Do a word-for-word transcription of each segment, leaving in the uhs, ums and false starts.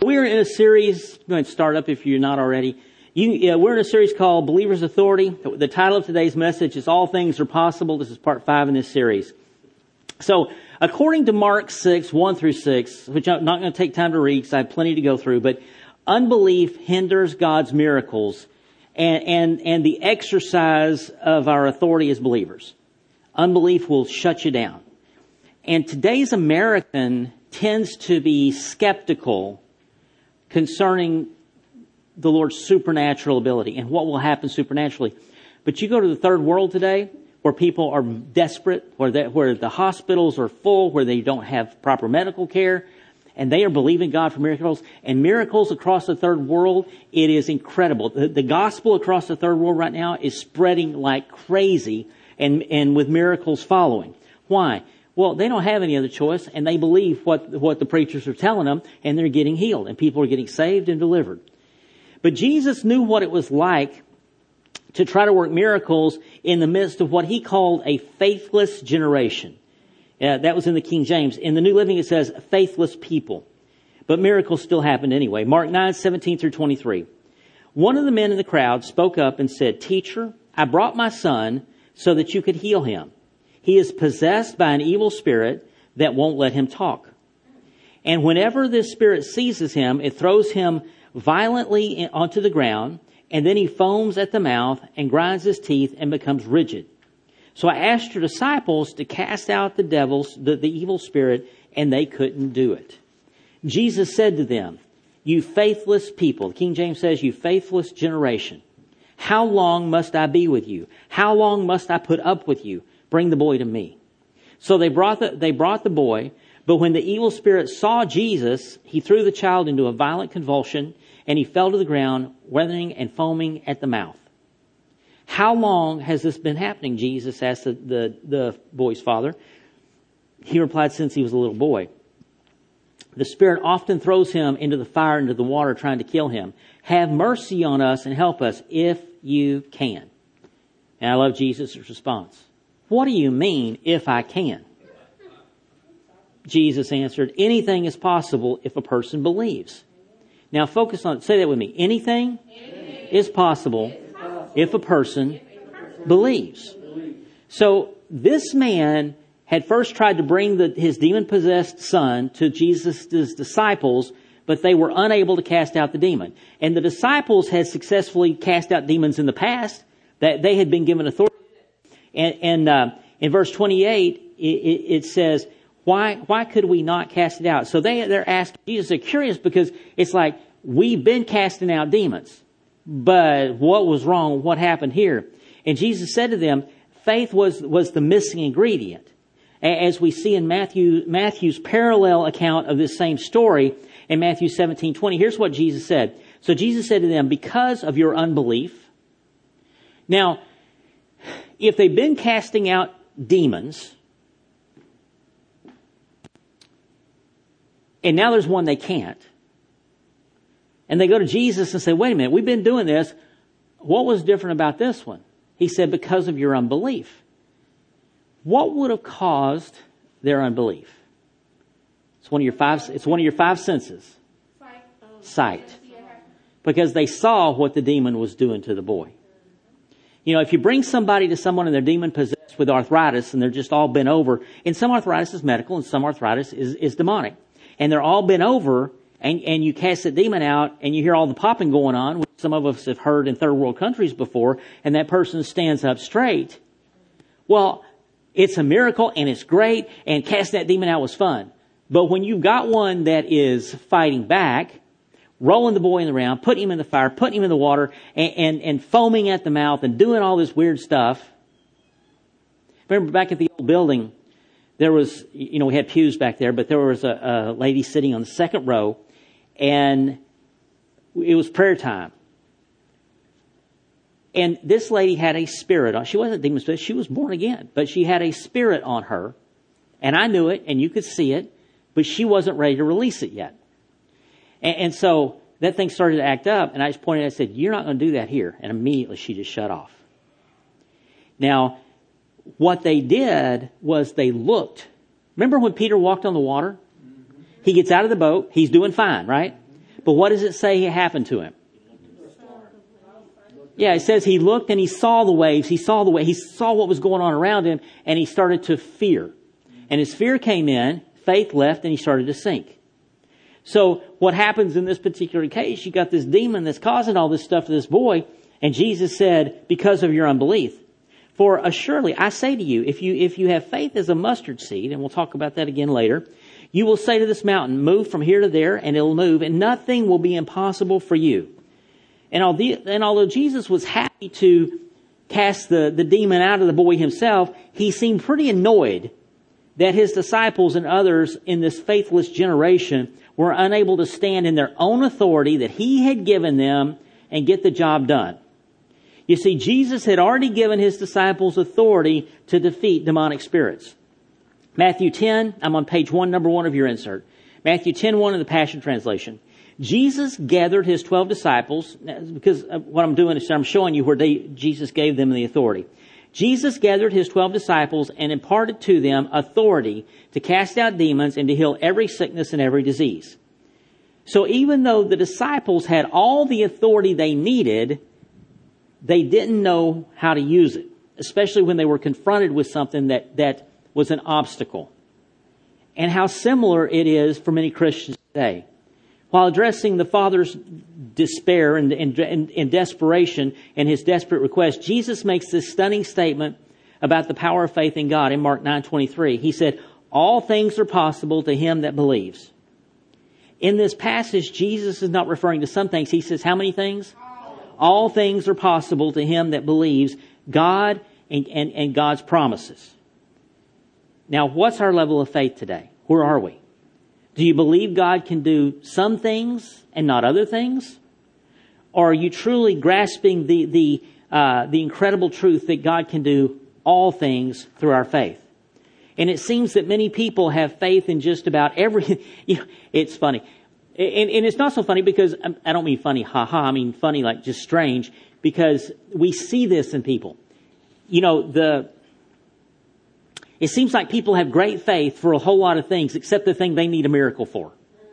we're in a series, go ahead and start up if you're not already. You, yeah, we're in a series called Believer's Authority. The title of today's message is All Things Are Possible. This is part five in this series. So, according to Mark six, one through six, which I'm not going to take time to read because I have plenty to go through, but unbelief hinders God's miracles and, and, and the exercise of our authority as believers. Unbelief will shut you down. And today's American tends to be skeptical concerning the Lord's supernatural ability and what will happen supernaturally. But you go to the third world today where people are desperate, where, they, where the hospitals are full, where they don't have proper medical care, and they are believing God for miracles. And miracles across the third world, it is incredible. The, the gospel across the third world right now is spreading like crazy and, and with miracles following. Why? Well, they don't have any other choice, and they believe what, what the preachers are telling them, and they're getting healed, and people are getting saved and delivered. But Jesus knew what it was like to try to work miracles in the midst of what he called a faithless generation. Uh, that was in the King James. In the New Living, it says faithless people. But miracles still happened anyway. Mark nine, seventeen through twenty-three. One of the men in the crowd spoke up and said, "Teacher, I brought my son so that you could heal him. He is possessed by an evil spirit that won't let him talk. And whenever this spirit seizes him, it throws him violently onto the ground, and then he foams at the mouth and grinds his teeth and becomes rigid. So I asked your disciples to cast out the devils, the, the evil spirit, and they couldn't do it." Jesus said to them, "You faithless people," the King James says, "you faithless generation, how long must I be with you? How long must I put up with you? Bring the boy to me." So they brought the, they brought the boy, but when the evil spirit saw Jesus, he threw the child into a violent convulsion, and he fell to the ground, writhing and foaming at the mouth. "How long has this been happening?" Jesus asked the, the, the boy's father. He replied, "Since he was a little boy. The spirit often throws him into the fire, into the water, trying to kill him. Have mercy on us and help us if you can." And I love Jesus' response. "What do you mean, if I can?" Jesus answered, "Anything is possible if a person believes." Now focus on it. Say that with me. Anything, Anything is possible, is possible if a person, if a person believes. believes. So this man had first tried to bring the, his demon-possessed son to Jesus' disciples, but they were unable to cast out the demon. And the disciples had successfully cast out demons in the past, that they had been given authority. And, and uh, in verse twenty-eight, it, it, it says, why why could we not cast it out? So they, they're asking Jesus, they're curious because it's like, we've been casting out demons, but what was wrong? What happened here? And Jesus said to them, faith was, was the missing ingredient. As we see in Matthew Matthew's parallel account of this same story in Matthew seventeen twenty, here's what Jesus said. So Jesus said to them, because of your unbelief. Now, if they've been casting out demons, and now there's one they can't, and they go to Jesus and say, wait a minute, we've been doing this. What was different about this one? He said, because of your unbelief. What would have caused their unbelief? It's one of your five, it's one of your five senses. Sight. Sight. Because they saw what the demon was doing to the boy. You know, if you bring somebody to someone and they're demon-possessed with arthritis and they're just all bent over, and some arthritis is medical and some arthritis is, is demonic, and they're all bent over, and, and you cast the demon out and you hear all the popping going on, which some of us have heard in third world countries before, and that person stands up straight. Well, it's a miracle and it's great, and casting that demon out was fun. But when you've got one that is fighting back, rolling the boy in the ground, putting him in the fire, putting him in the water, and, and, and foaming at the mouth and doing all this weird stuff. Remember back at the old building, there was, you know, we had pews back there, but there was a, a lady sitting on the second row, and it was prayer time. And this lady had a spirit on. She wasn't demon possessed. She was born again, but she had a spirit on her, and I knew it, and you could see it, but she wasn't ready to release it yet. And, and so that thing started to act up, and I just pointed and I said, you're not going to do that here. And immediately she just shut off. Now, what they did was they looked. Remember when Peter walked on the water? He gets out of the boat. He's doing fine, right? But what does it say happened to him? Yeah, it says he looked and he saw the waves. He saw the way. He saw what was going on around him, and he started to fear. And his fear came in, faith left, and he started to sink. So what happens in this particular case, you got this demon that's causing all this stuff to this boy, and Jesus said, because of your unbelief. For assuredly, I say to you, if you if you have faith as a mustard seed, and we'll talk about that again later, you will say to this mountain, move from here to there, and it'll move, and nothing will be impossible for you. And although Jesus was happy to cast the, the demon out of the boy himself, he seemed pretty annoyed that his disciples and others in this faithless generation were unable to stand in their own authority that he had given them and get the job done. You see, Jesus had already given his disciples authority to defeat demonic spirits. Matthew ten, I'm on page one, number one of your insert. Matthew ten, one in the Passion Translation. Jesus gathered his twelve disciples, because what I'm doing is I'm showing you where they, Jesus gave them the authority. Jesus gathered his twelve disciples and imparted to them authority to cast out demons and to heal every sickness and every disease. So even though the disciples had all the authority they needed, they didn't know how to use it, especially when they were confronted with something that, that was an obstacle. And how similar it is for many Christians today. While addressing the Father's despair and, and, and, and desperation and his desperate request, Jesus makes this stunning statement about the power of faith in God in Mark nine twenty-three. He said, all things are possible to him that believes. In this passage, Jesus is not referring to some things. He says, how many things? All things are possible to him that believes God and, and, and God's promises. Now, what's our level of faith today? Where are we? Do you believe God can do some things and not other things? Or are you truly grasping the the uh, the incredible truth that God can do all things through our faith? And it seems that many people have faith in just about every. You know, it's funny, and, and it's not so funny because I don't mean funny, ha ha. I mean funny like just strange, because we see this in people. You know the. It seems like people have great faith for a whole lot of things except the thing they need a miracle for.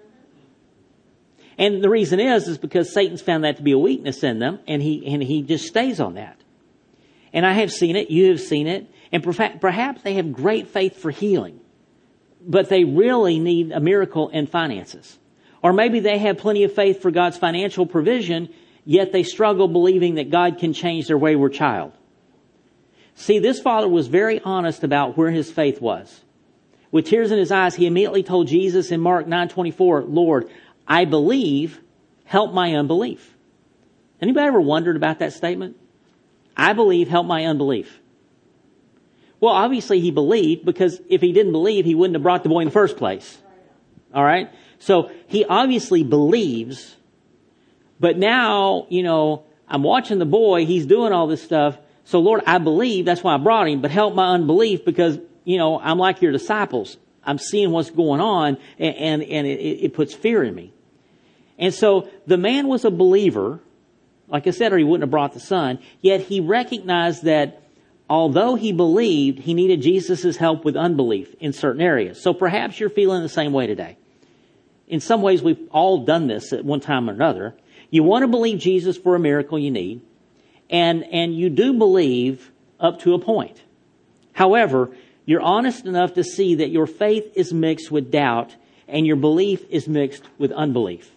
And the reason is, is because Satan's found that to be a weakness in them, and he, and he just stays on that. And I have seen it, you have seen it, and perhaps they have great faith for healing, but they really need a miracle in finances. Or maybe they have plenty of faith for God's financial provision, yet they struggle believing that God can change their wayward child. See, this father was very honest about where his faith was. With tears in his eyes, he immediately told Jesus in Mark nine twenty-four, Lord, I believe, help my unbelief. Anybody ever wondered about that statement? I believe, help my unbelief. Well, obviously he believed, because if he didn't believe, he wouldn't have brought the boy in the first place. All right? So he obviously believes, but now, you know, I'm watching the boy, he's doing all this stuff. So, Lord, I believe, that's why I brought him, but help my unbelief because, you know, I'm like your disciples. I'm seeing what's going on, and, and, and it, it puts fear in me. And so the man was a believer, like I said, or he wouldn't have brought the son, yet he recognized that although he believed, he needed Jesus' help with unbelief in certain areas. So perhaps you're feeling the same way today. In some ways, we've all done this at one time or another. You want to believe Jesus for a miracle you need. And, and you do believe up to a point. However, you're honest enough to see that your faith is mixed with doubt and your belief is mixed with unbelief.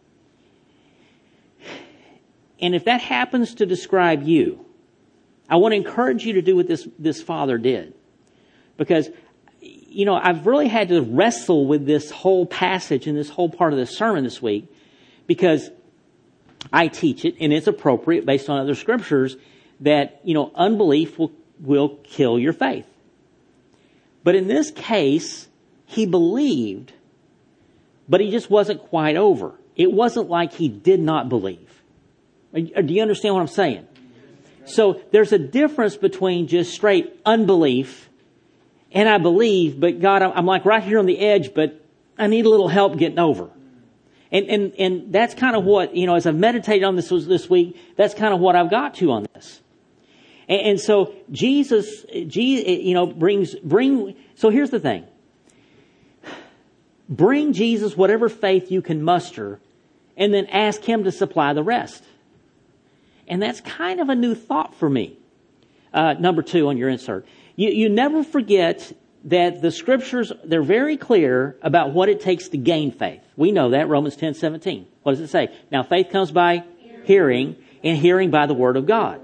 And if that happens to describe you, I want to encourage you to do what this, this father did. Because, you know, I've really had to wrestle with this whole passage and this whole part of the sermon this week, because I teach it, and it's appropriate based on other scriptures, that, you know, unbelief will, will kill your faith. But in this case, he believed, but he just wasn't quite over. It wasn't like he did not believe. Do you understand what I'm saying? So there's a difference between just straight unbelief and I believe, but God, I'm like right here on the edge, but I need a little help getting over. And, and, and that's kind of what, you know, as I've meditated on this this week, that's kind of what I've got to on this. And, and so Jesus, you know, brings, bring, so here's the thing. Bring Jesus whatever faith you can muster and then ask Him to supply the rest. And that's kind of a new thought for me. Uh, number two on your insert. You, you never forget that the Scriptures, they're very clear about what it takes to gain faith. We know that, Romans ten seventeen. What does it say? Now faith comes by hearing, and hearing by the Word of God.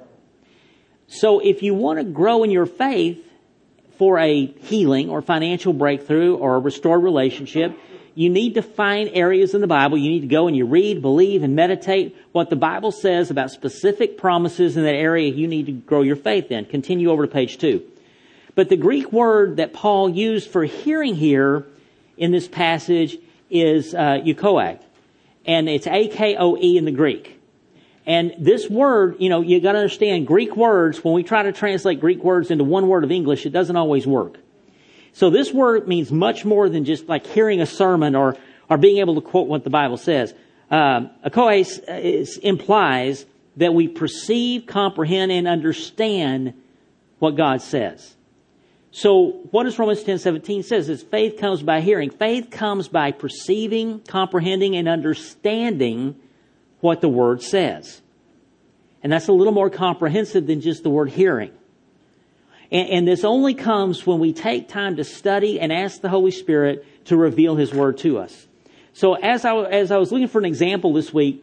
So if you want to grow in your faith for a healing or financial breakthrough or a restored relationship, you need to find areas in the Bible. You need to go and you read, believe, and meditate what the Bible says about specific promises in that area you need to grow your faith in. Continue over to page two. But the Greek word that Paul used for hearing here in this passage is uh, eukoag. And it's A K O E in the Greek. And this word, you know, you got to understand Greek words, when we try to translate Greek words into one word of English, it doesn't always work. So this word means much more than just like hearing a sermon or, or being able to quote what the Bible says. Um, Akoes is, implies that we perceive, comprehend, and understand what God says. So what does Romans ten seventeen says? Is faith comes by hearing. Faith comes by perceiving, comprehending, and understanding what the Word says. And that's a little more comprehensive than just the word hearing. And, and this only comes when we take time to study and ask the Holy Spirit to reveal His Word to us. So as I, as I was looking for an example this week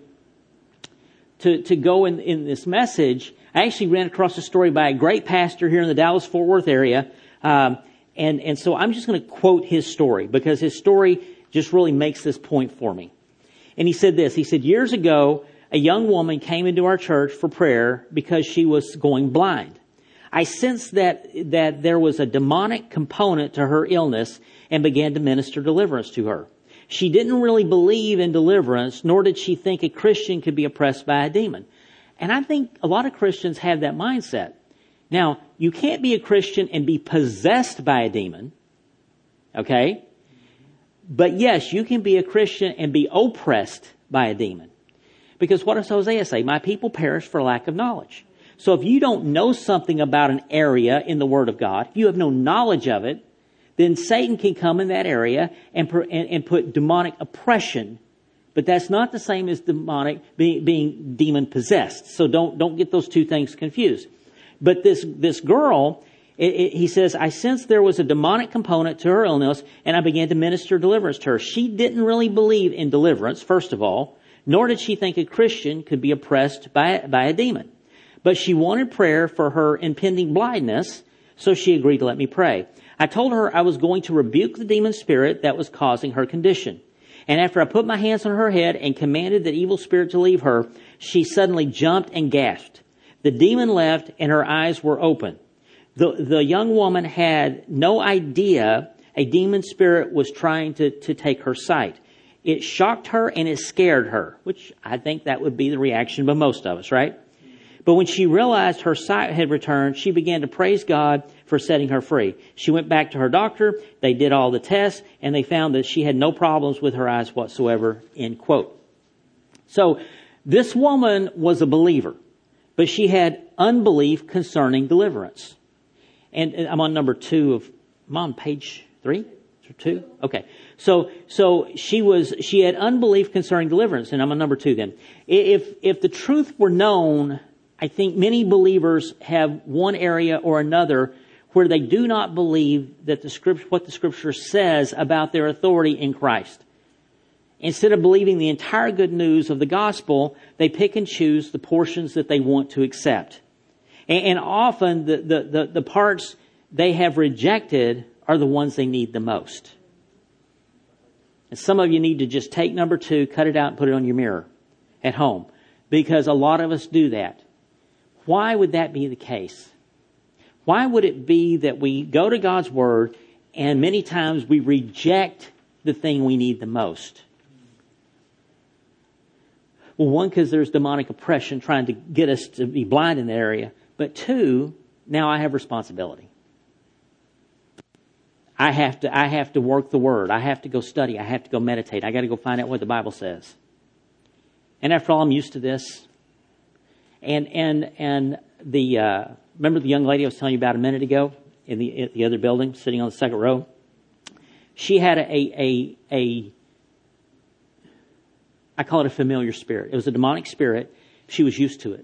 to, to go in, in this message, I actually ran across a story by a great pastor here in the Dallas-Fort Worth area. Um, and, and so I'm just going to quote his story because his story just really makes this point for me. And he said this, he said, years ago, a young woman came into our church for prayer because she was going blind. I sensed that, that there was a demonic component to her illness and began to minister deliverance to her. She didn't really believe in deliverance, nor did she think a Christian could be oppressed by a demon. And I think a lot of Christians have that mindset. Now, you can't be a Christian and be possessed by a demon, okay? But yes, you can be a Christian and be oppressed by a demon. Because what does Hosea say? My people perish for lack of knowledge. So if you don't know something about an area in the Word of God, if you have no knowledge of it, then Satan can come in that area and, and, and put demonic oppression. But that's not the same as demonic being, being demon possessed. So don't don't get those two things confused. But this this girl, it, it, he says, I sensed there was a demonic component to her illness, and I began to minister deliverance to her. She didn't really believe in deliverance, first of all, nor did she think a Christian could be oppressed by, by a demon. But she wanted prayer for her impending blindness, so she agreed to let me pray. I told her I was going to rebuke the demon spirit that was causing her condition. And after I put my hands on her head and commanded that evil spirit to leave her, she suddenly jumped and gasped. The demon left and her eyes were open. The, the young woman had no idea a demon spirit was trying to, to take her sight. It shocked her and it scared her, which I think that would be the reaction of most of us, right? But when she realized her sight had returned, she began to praise God for setting her free. She went back to her doctor. They did all the tests and they found that she had no problems with her eyes whatsoever, end quote. So this woman was a believer, but she had unbelief concerning deliverance. And I'm on number two of, I'm on page three or two. Okay. So, so she was, she had unbelief concerning deliverance. And I'm on number two then. If, if the truth were known, I think many believers have one area or another where they do not believe that the scripture, what the scripture says about their authority in Christ. Instead of believing the entire good news of the gospel, they pick and choose the portions that they want to accept. And, and often the, the, the, the parts they have rejected are the ones they need the most. And some of you need to just take number two, cut it out and put it on your mirror at home. Because a lot of us do that. Why would that be the case? Why would it be that we go to God's Word and many times we reject the thing we need the most? Well, one, because there's demonic oppression trying to get us to be blind in that area. But two, now I have responsibility. I have to, I have to work the Word. I have to go study. I have to go meditate. I got to go find out what the Bible says. And after all, I'm used to this. And, and, and the, uh, remember the young lady I was telling you about a minute ago in the, in the other building, sitting on the second row? She had a, a, a, I call it a familiar spirit. It was a demonic spirit. She was used to it.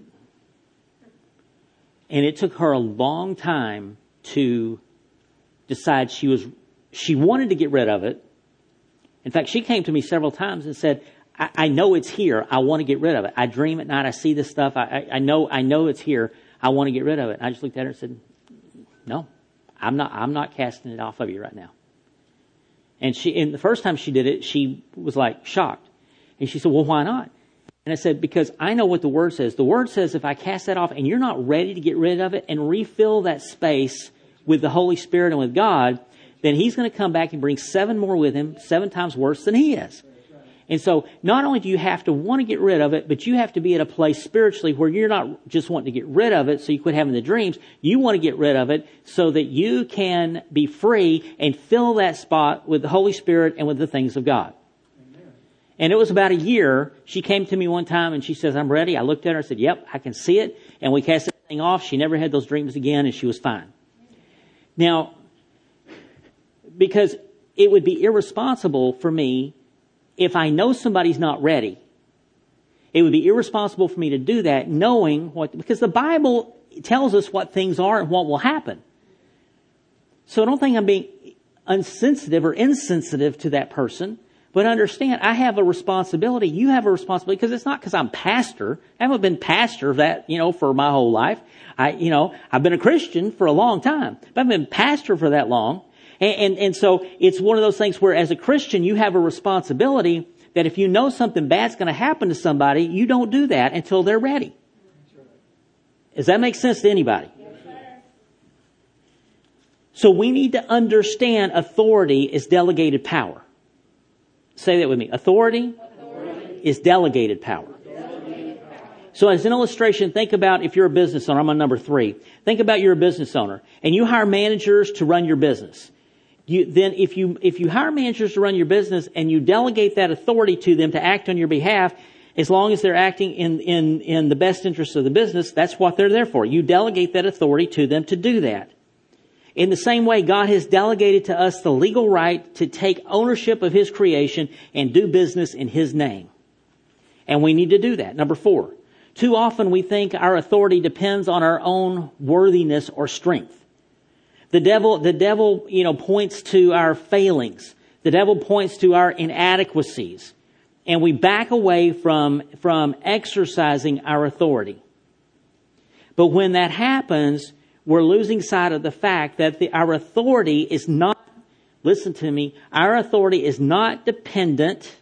And it took her a long time to decide she was, she wanted to get rid of it. In fact, she came to me several times and said, I, I know it's here. I want to get rid of it. I dream at night. I see this stuff. I, I, I know, I know it's here. I want to get rid of it. And I just looked at her and said, no, I'm not, I'm not casting it off of you right now. And she, and the first time she did it, she was like shocked. And she said, well, why not? And I said, because I know what the Word says. The Word says if I cast that off and you're not ready to get rid of it and refill that space with the Holy Spirit and with God, then He's going to come back and bring seven more with Him, seven times worse than He is. And so not only do you have to want to get rid of it, but you have to be at a place spiritually where you're not just wanting to get rid of it so you quit having the dreams. You want to get rid of it so that you can be free and fill that spot with the Holy Spirit and with the things of God. And it was about a year. She came to me one time and she says, I'm ready. I looked at her and said, yep, I can see it. And we cast that thing off. She never had those dreams again and she was fine. Now, because it would be irresponsible for me if I know somebody's not ready. It would be irresponsible for me to do that knowing what, because the Bible tells us what things are and what will happen. So I don't think I'm being unsensitive or insensitive to that person. But understand, I have a responsibility. You have a responsibility because it's not because I'm pastor. I haven't been pastor of that, you know, for my whole life. I, you know, I've been a Christian for a long time, but I've been pastor for that long. And, and, and so it's one of those things where as a Christian, you have a responsibility that if you know something bad's going to happen to somebody, you don't do that until they're ready. Does that make sense to anybody? So we need to understand authority is delegated power. Say that with me. Authority, Authority. is delegated power. delegated power. So as an illustration, think about if you're a business owner. I'm on number three. Think about you're a business owner and you hire managers to run your business. You, then if you, if you hire managers to run your business and you delegate that authority to them to act on your behalf, as long as they're acting in, in, in the best interest of the business, that's what they're there for. You delegate that authority to them to do that. In the same way, God has delegated to us the legal right to take ownership of His creation and do business in His name. And we need to do that. Number four, too often we think our authority depends on our own worthiness or strength. The devil, the devil, you know, points to our failings. The devil points to our inadequacies. And we back away from, from exercising our authority. But when that happens, we're losing sight of the fact that the, our authority is not, listen to me, our authority is not dependent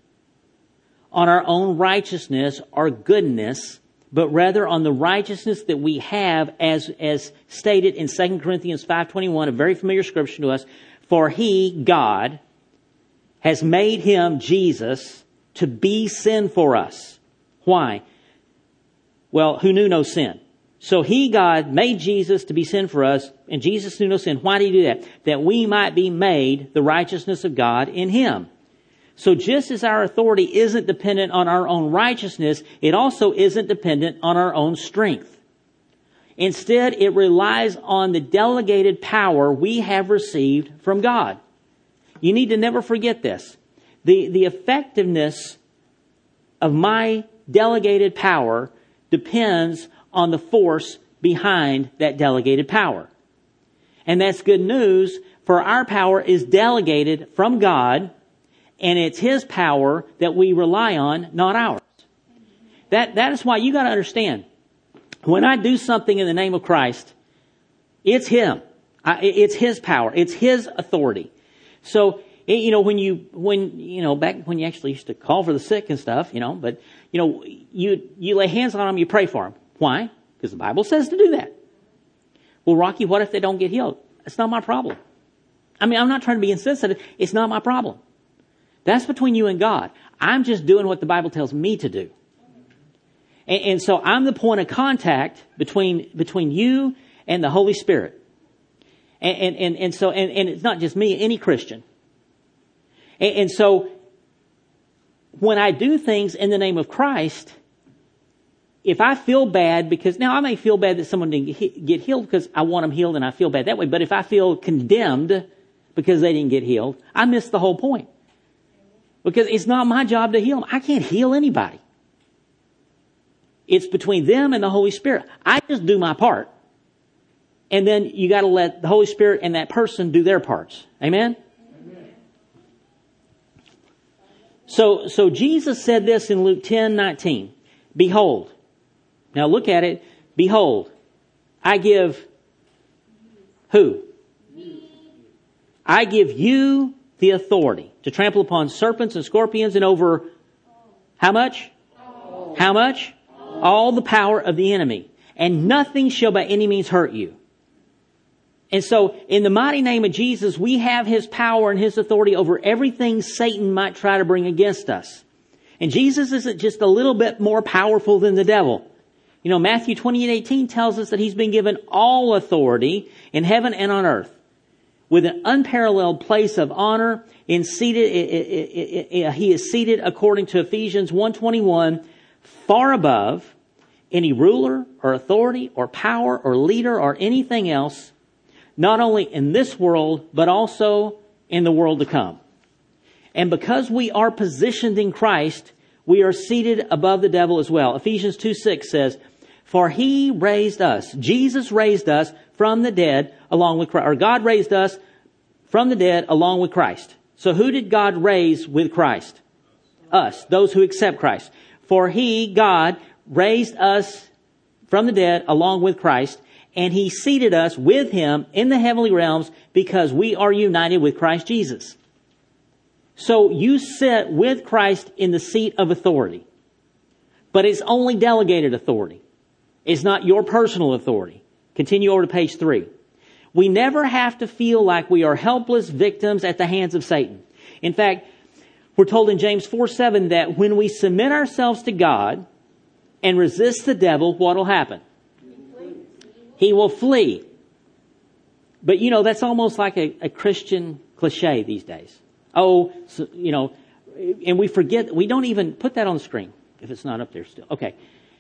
on our own righteousness or goodness, but rather on the righteousness that we have as, as stated in Second Corinthians five twenty-one, a very familiar scripture to us. For He, God, has made Him, Jesus, to be sin for us. Why? Well, who knew no sin? So He, God, made Jesus to be sin for us, and Jesus knew no sin. Why did He do that? That we might be made the righteousness of God in Him. So just as our authority isn't dependent on our own righteousness, it also isn't dependent on our own strength. Instead, it relies on the delegated power we have received from God. You need to never forget this. The, the effectiveness of my delegated power depends on the force behind that delegated power. And that's good news, for our power is delegated from God, and it's His power that we rely on, not ours. That, that is why you got to understand, when I do something in the name of Christ, it's Him. I, it's His power. It's His authority. So, you know, when you, when, you know, back when you actually used to call for the sick and stuff, you know, but, you know, you, you lay hands on them, you pray for them. Why? Because the Bible says to do that. Well, Rocky, what if they don't get healed? It's not my problem. I mean, I'm not trying to be insensitive. It's not my problem. That's between you and God. I'm just doing what the Bible tells me to do. And, and so I'm the point of contact between, between you and the Holy Spirit. And, and, and, and so, and, and it's not just me, any Christian. And, and so when I do things in the name of Christ, if I feel bad because, now I may feel bad that someone didn't get healed because I want them healed and I feel bad that way. But if I feel condemned because they didn't get healed, I missed the whole point. Because it's not my job to heal them. I can't heal anybody. It's between them and the Holy Spirit. I just do my part. And then you got to let the Holy Spirit and that person do their parts. Amen? Amen. So, so Jesus said this in Luke ten nineteen. Behold. Now look at it. Behold. I give who? I give you the authority to trample upon serpents and scorpions and over how much? All. How much? All. All the power of the enemy. And nothing shall by any means hurt you. And so, in the mighty name of Jesus, we have His power and His authority over everything Satan might try to bring against us. And Jesus isn't just a little bit more powerful than the devil. You know, Matthew twenty-eight eighteen tells us that He's been given all authority in heaven and on earth, with an unparalleled place of honor. In seated, He is seated, according to Ephesians one twenty-one, far above any ruler or authority or power or leader or anything else, not only in this world, but also in the world to come. And because we are positioned in Christ, we are seated above the devil as well. Ephesians two six says, for He raised us, Jesus raised us from the dead along with Christ, or God raised us from the dead along with Christ. So who did God raise with Christ? Us, those who accept Christ. For He, God, raised us from the dead along with Christ, and He seated us with Him in the heavenly realms because we are united with Christ Jesus. So you sit with Christ in the seat of authority. But it's only delegated authority. It's not your personal authority. Continue over to page three. We never have to feel like we are helpless victims at the hands of Satan. In fact, we're told in James four seven that when we submit ourselves to God and resist the devil, what will happen? He will flee. But you know, that's almost like a, a Christian cliche these days. Oh, so, you know, and we forget, we don't even put that on the screen if it's not up there still. Okay.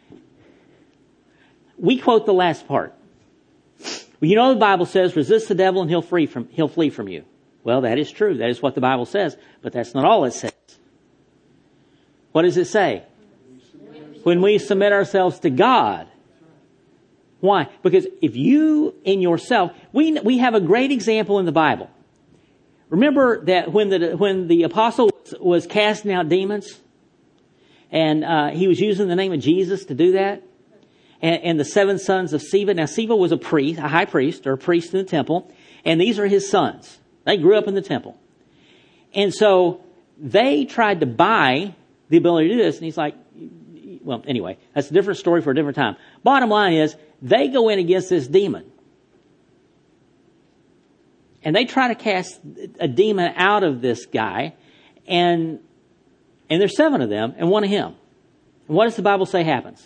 We quote the last part. Well, you know the Bible says, resist the devil and he'll free from, he'll flee from you. Well, that is true. That is what the Bible says, but that's not all it says. What does it say? When we submit ourselves to God. Why? Because if you in yourself, we, we have a great example in the Bible. Remember that when the, when the apostle was, was casting out demons and, uh, he was using the name of Jesus to do that. And, and the seven sons of Sceva. Now, Sceva was a priest, a high priest or a priest in the temple. And these are his sons. They grew up in the temple. And so they tried to buy the ability to do this. And he's like, well, anyway, that's a different story for a different time. Bottom line is, they go in against this demon. And they try to cast a demon out of this guy. And, and there's seven of them and one of him. And what does the Bible say happens?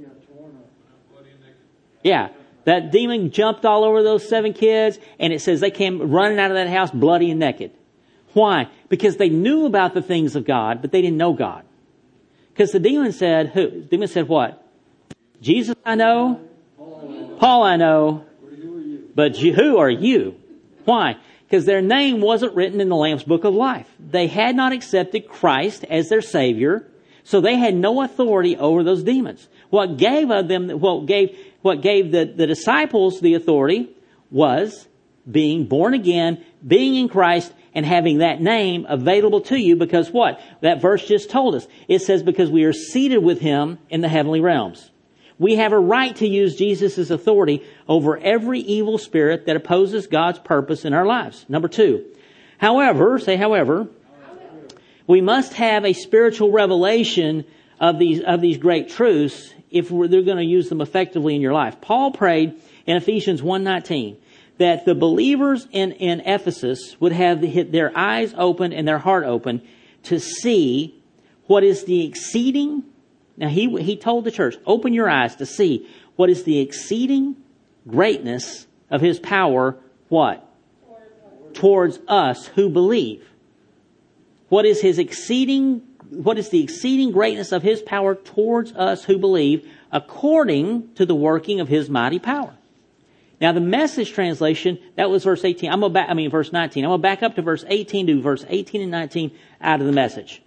Yeah. That demon jumped all over those seven kids. And it says they came running out of that house bloody and naked. Why? Because they knew about the things of God, but they didn't know God. Because the demon said, who? The demon said what? Jesus I know. Paul I know. But who are you? Why? Because their name wasn't written in the Lamb's Book of Life. They had not accepted Christ as their Savior, so they had no authority over those demons. What gave of them, what gave, what gave the, the disciples the authority was being born again, being in Christ, and having that name available to you because what? That verse just told us. It says because we are seated with Him in the heavenly realms. We have a right to use Jesus' authority over every evil spirit that opposes God's purpose in our lives. Number two. However, say however, we must have a spiritual revelation of these, of these great truths if we're, they're going to use them effectively in your life. Paul prayed in Ephesians one nineteen that the believers in, in Ephesus would have the, their eyes open and their heart open to see what is the exceeding. Now he, he told the church, open your eyes to see what is the exceeding greatness of His power. What? Towards us who believe. What is His exceeding, what is the exceeding greatness of His power towards us who believe according to the working of His mighty power. Now the Message translation, that was verse eighteen. I'm going to back, I mean verse nineteen. I'm going to back up to verse eighteen to verse eighteen and nineteen out of the Message.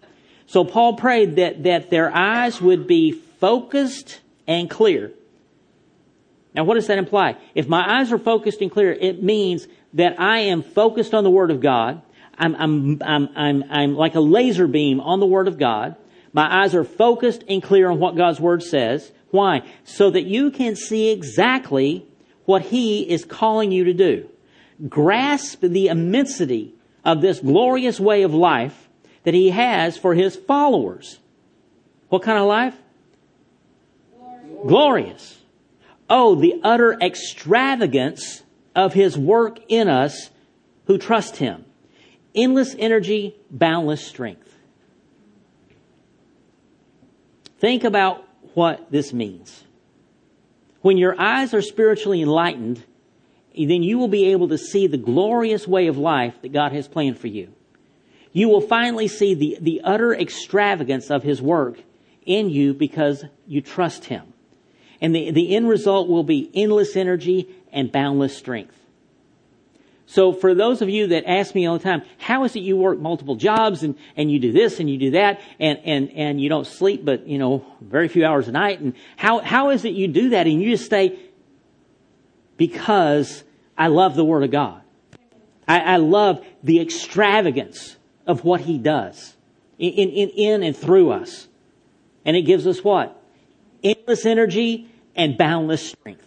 So Paul prayed that, that their eyes would be focused and clear. Now, what does that imply? If my eyes are focused and clear, it means that I am focused on the Word of God. I'm, I'm, I'm, I'm, I'm like a laser beam on the Word of God. My eyes are focused and clear on what God's Word says. Why? So that you can see exactly what He is calling you to do. Grasp the immensity of this glorious way of life that He has for His followers. What kind of life? Glorious. Glorious. Oh, the utter extravagance of His work in us who trust Him. Endless energy, boundless strength. Think about what this means. When your eyes are spiritually enlightened, then you will be able to see the glorious way of life that God has planned for you. You will finally see the, the utter extravagance of His work in you because you trust Him. And the, the end result will be endless energy and boundless strength. So for those of you that ask me all the time, how is it you work multiple jobs and, and you do this and you do that and, and, and you don't sleep but, you know, very few hours a night? And how, how is it you do that and you just stay? Because I love the Word of God. I, I love the extravagance of what He does in, in, in and through us. And it gives us what? Endless energy and boundless strength.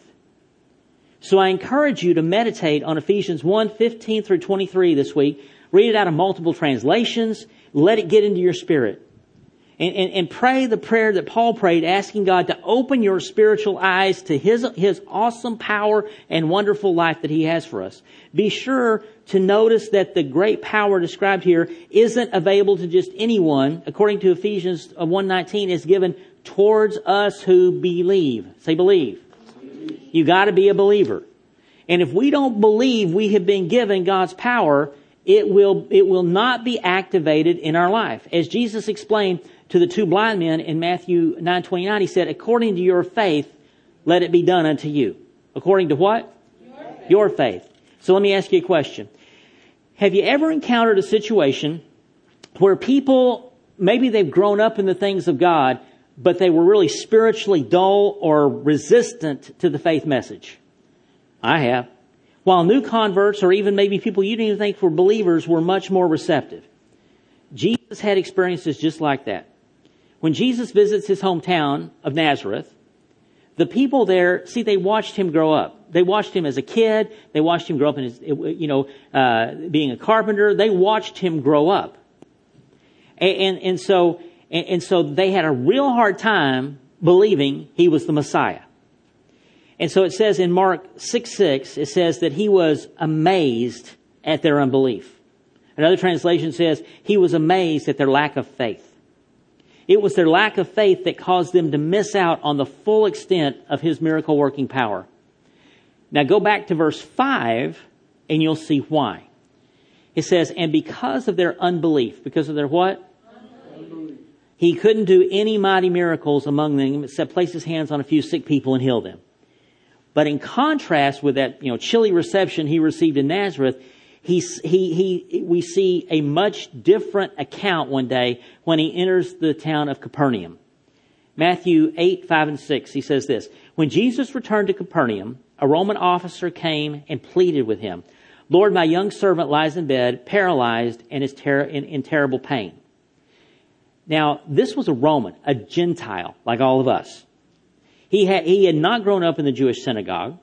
So I encourage you to meditate on Ephesians one, fifteen through twenty-three this week. Read it out of multiple translations. Let it get into your spirit. And, and, and pray the prayer that Paul prayed, asking God to open your spiritual eyes to His, His awesome power and wonderful life that He has for us. Be sure to notice that the great power described here isn't available to just anyone. According to Ephesians one nineteen, it's given towards us who believe. Say believe. You got to be a believer. And if we don't believe we have been given God's power, it will, it will not be activated in our life. As Jesus explained to the two blind men in Matthew nine twenty-nine, He said, according to your faith, let it be done unto you. According to what? Your faith. Your faith. So let me ask you a question. Have you ever encountered a situation where people, maybe they've grown up in the things of God, but they were really spiritually dull or resistant to the faith message? I have. While new converts or even maybe people you didn't even think were believers were much more receptive. Jesus had experiences just like that. When Jesus visits His hometown of Nazareth, the people there, see, they watched Him grow up. They watched Him as a kid. They watched Him grow up in his, you know, uh, being a carpenter. They watched Him grow up. And, and, and so, and, and so they had a real hard time believing He was the Messiah. And so it says in Mark six six, it says that He was amazed at their unbelief. Another translation says He was amazed at their lack of faith. It was their lack of faith that caused them to miss out on the full extent of His miracle working power. Now go back to verse five and you'll see why. It says, and because of their unbelief, because of their what? Unbelief. He couldn't do any mighty miracles among them except place His hands on a few sick people and heal them. But in contrast with that, you know, chilly reception He received in Nazareth, he, he, he, we see a much different account one day when He enters the town of Capernaum. Matthew eight, five and six, He says this, when Jesus returned to Capernaum, a Roman officer came and pleaded with Him, Lord, my young servant lies in bed, paralyzed and is ter- in, in terrible pain. Now, this was a Roman, a Gentile, like all of us. He had, he had not grown up in the Jewish synagogue,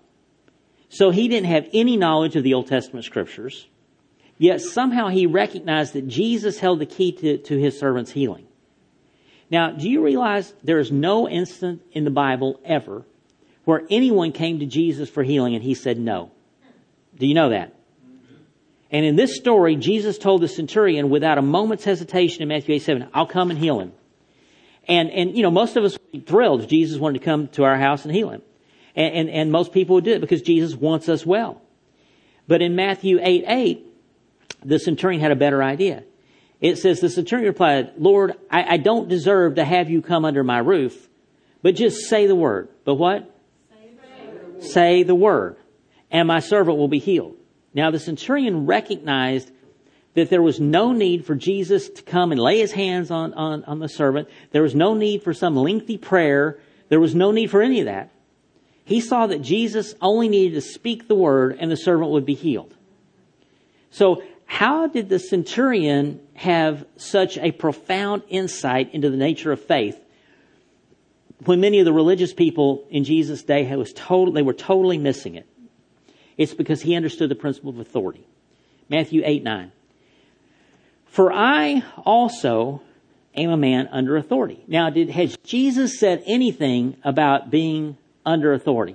so he didn't have any knowledge of the Old Testament scriptures. Yet somehow he recognized that Jesus held the key to, to his servant's healing. Now, do you realize there is no instant in the Bible ever where anyone came to Jesus for healing and He said no? Do you know that? And in this story, Jesus told the centurion without a moment's hesitation in Matthew eight seven, I'll come and heal him. And, and, you know, most of us would be thrilled if Jesus wanted to come to our house and heal him. And, and, and most people would do it because Jesus wants us well. But in Matthew eight eight, the centurion had a better idea. It says, the centurion replied, Lord, I, I don't deserve to have you come under my roof, but just say the word. But what? Say the word. Say the word, and my servant will be healed. Now the centurion recognized that there was no need for Jesus to come and lay his hands on, on, on the servant. There was no need for some lengthy prayer. There was no need for any of that. He saw that Jesus only needed to speak the word and the servant would be healed. So how did the centurion have such a profound insight into the nature of faith when many of the religious people in Jesus' day was total, they were totally missing it? It's because he understood the principle of authority. Matthew eight nine. For I also am a man under authority. Now, did, has Jesus said anything about being under authority?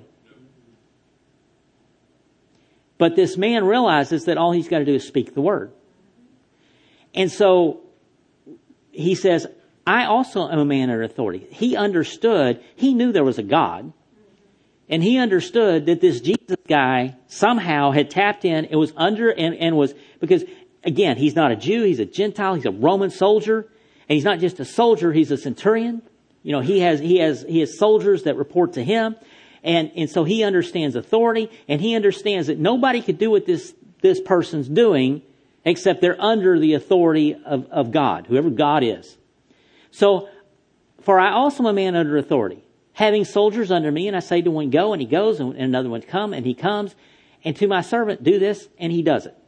But this man realizes that all he's got to do is speak the word. And so he says, I also am a man under authority. He understood, he knew there was a God. And he understood that this Jesus guy somehow had tapped in and was under and, and was, because again, he's not a Jew, he's a Gentile, he's a Roman soldier. And he's not just a soldier, he's a centurion. You know, he has, he has, he has soldiers that report to him. And, and so he understands authority, and he understands that nobody could do what this, this person's doing except they're under the authority of, of God, whoever God is. So, for I also am a man under authority, having soldiers under me, and I say to one, go, and he goes, and another one, come, and he comes, and to my servant, do this, and he does it.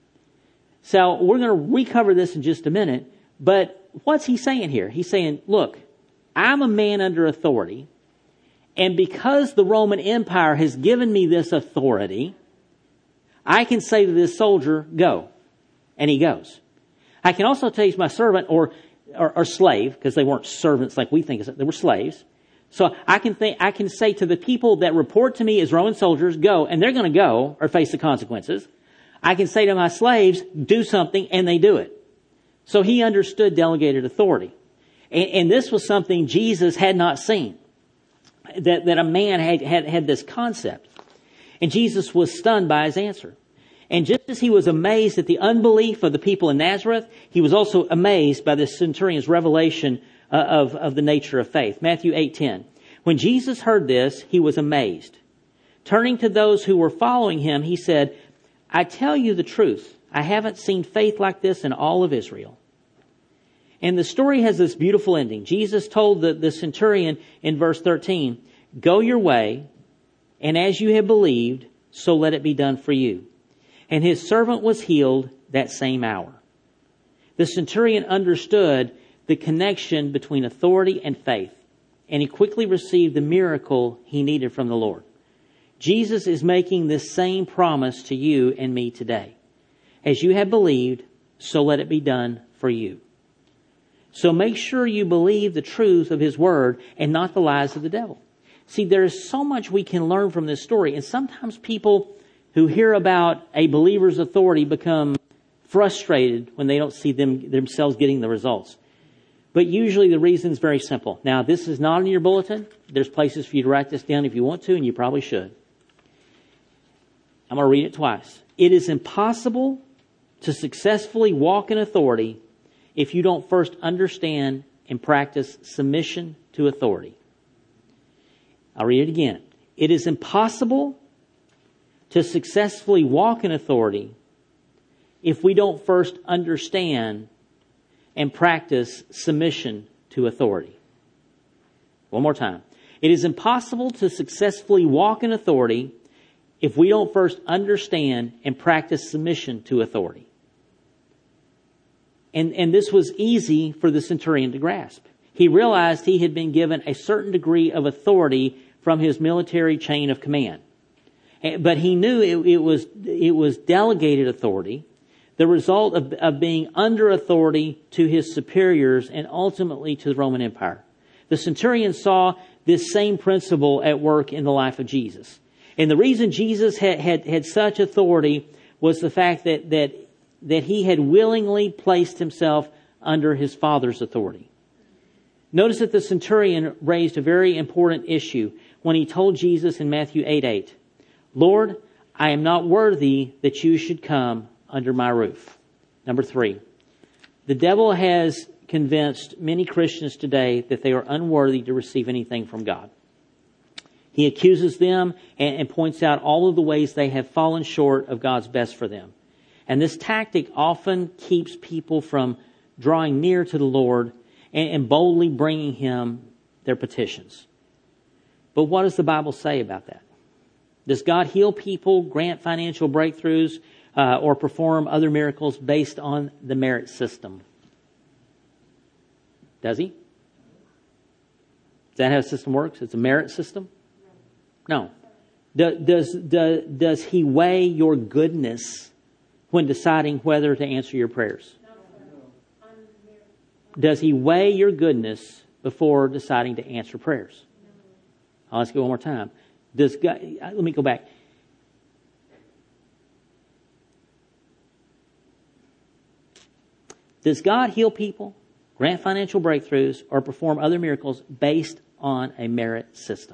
So, we're going to recover this in just a minute, but what's he saying here? He's saying, look, I'm a man under authority, and because the Roman Empire has given me this authority, I can say to this soldier, go. And he goes. I can also tell you my servant or, or, or slave, because they weren't servants like we think, they were slaves. So I can think, I can say to the people that report to me as Roman soldiers, go, and they're going to go or face the consequences. I can say to my slaves, do something, and they do it. So he understood delegated authority. And, and this was something Jesus had not seen. That, that a man had, had, had this concept. And Jesus was stunned by his answer. And just as he was amazed at the unbelief of the people in Nazareth, he was also amazed by the centurion's revelation uh, of, of the nature of faith. Matthew eight ten. When Jesus heard this, he was amazed. Turning to those who were following him, he said, I tell you the truth. I haven't seen faith like this in all of Israel. And the story has this beautiful ending. Jesus told the, the centurion in verse thirteen, go your way, and as you have believed, so let it be done for you. And his servant was healed that same hour. The centurion understood the connection between authority and faith, and he quickly received the miracle he needed from the Lord. Jesus is making this same promise to you and me today. As you have believed, so let it be done for you. So make sure you believe the truth of his word and not the lies of the devil. See, there is so much we can learn from this story. And sometimes people who hear about a believer's authority become frustrated when they don't see them themselves getting the results. But usually the reason is very simple. Now, this is not in your bulletin. There's places for you to write this down if you want to, and you probably should. I'm going to read it twice. It is impossible to successfully walk in authority if you don't first understand and practice submission to authority. I'll read it again. It is impossible to successfully walk in authority if we don't first understand and practice submission to authority. One more time. It is impossible to successfully walk in authority if we don't first understand and practice submission to authority. And, and this was easy for the centurion to grasp. He realized he had been given a certain degree of authority from his military chain of command. But he knew it, it was, it was delegated authority, the result of, of being under authority to his superiors and ultimately to the Roman Empire. The centurion saw this same principle at work in the life of Jesus. And the reason Jesus had, had, had such authority was the fact that, that that he had willingly placed himself under his Father's authority. Notice that the centurion raised a very important issue when he told Jesus in Matthew eight eight, Lord, I am not worthy that you should come under my roof. Number three, the devil has convinced many Christians today that they are unworthy to receive anything from God. He accuses them and, and points out all of the ways they have fallen short of God's best for them. And this tactic often keeps people from drawing near to the Lord and, and boldly bringing Him their petitions. But what does the Bible say about that? Does God heal people, grant financial breakthroughs, uh, or perform other miracles based on the merit system? Does He? Is that how the system works? It's a merit system? No. Do, does, do, does He weigh your goodness when deciding whether to answer your prayers? Does He weigh your goodness before deciding to answer prayers? Oh, let's go one more time. Does God, let me go back. Does God heal people, grant financial breakthroughs, or perform other miracles based on a merit system?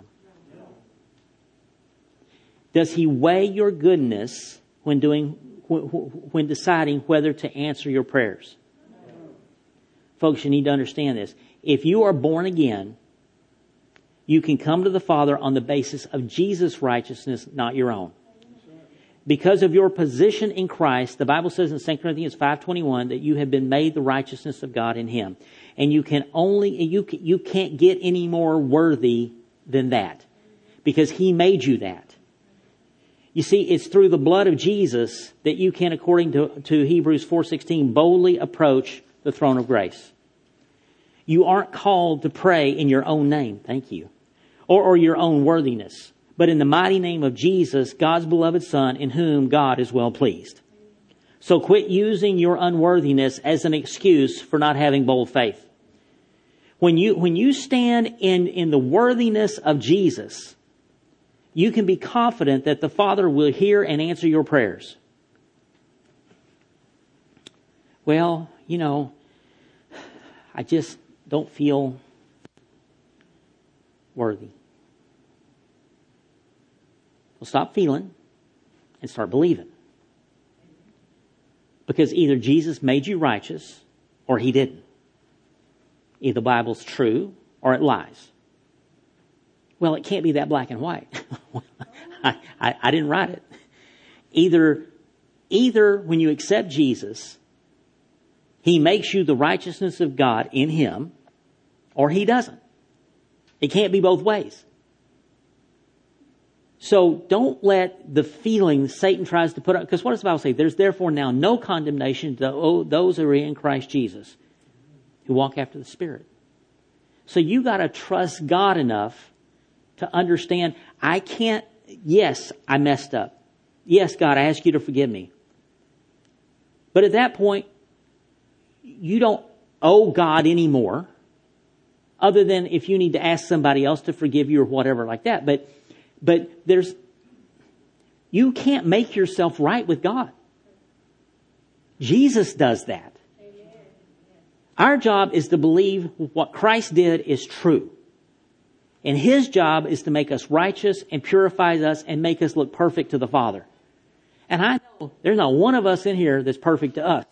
Does He weigh your goodness when doing when deciding whether to answer your prayers? Folks, you need to understand this. If you are born again, you can come to the Father on the basis of Jesus' righteousness, not your own. Because of your position in Christ, the Bible says in Second Corinthians five twenty-one that you have been made the righteousness of God in Him. And you can only, you, you can't get any more worthy than that. Because He made you that. You see, it's through the blood of Jesus that you can, according to, to Hebrews four sixteen, boldly approach the throne of grace. You aren't called to pray in your own name. Thank you. Or, or your own worthiness. But in the mighty name of Jesus, God's beloved Son, in whom God is well pleased. So quit using your unworthiness as an excuse for not having bold faith. When you, when you stand in, in the worthiness of Jesus, you can be confident that the Father will hear and answer your prayers. Well, you know, I just don't feel worthy. Well, stop feeling and start believing. Because either Jesus made you righteous or He didn't. Either the Bible's true or it lies. Well, it can't be that black and white. I, I, I didn't write it. Either, either when you accept Jesus, He makes you the righteousness of God in Him, or He doesn't. It can't be both ways. So don't let the feeling Satan tries to put up, because what does the Bible say? There's therefore now no condemnation to those who are in Christ Jesus, who walk after the Spirit. So you got to trust God enough to understand, I can't, yes, I messed up. Yes, God, I ask you to forgive me. But at that point, you don't owe God anymore, other than if you need to ask somebody else to forgive you or whatever like that. But But there's, you can't make yourself right with God. Jesus does that. Our job is to believe what Christ did is true. And His job is to make us righteous and purifies us and make us look perfect to the Father. And I know there's not one of us in here that's perfect to us.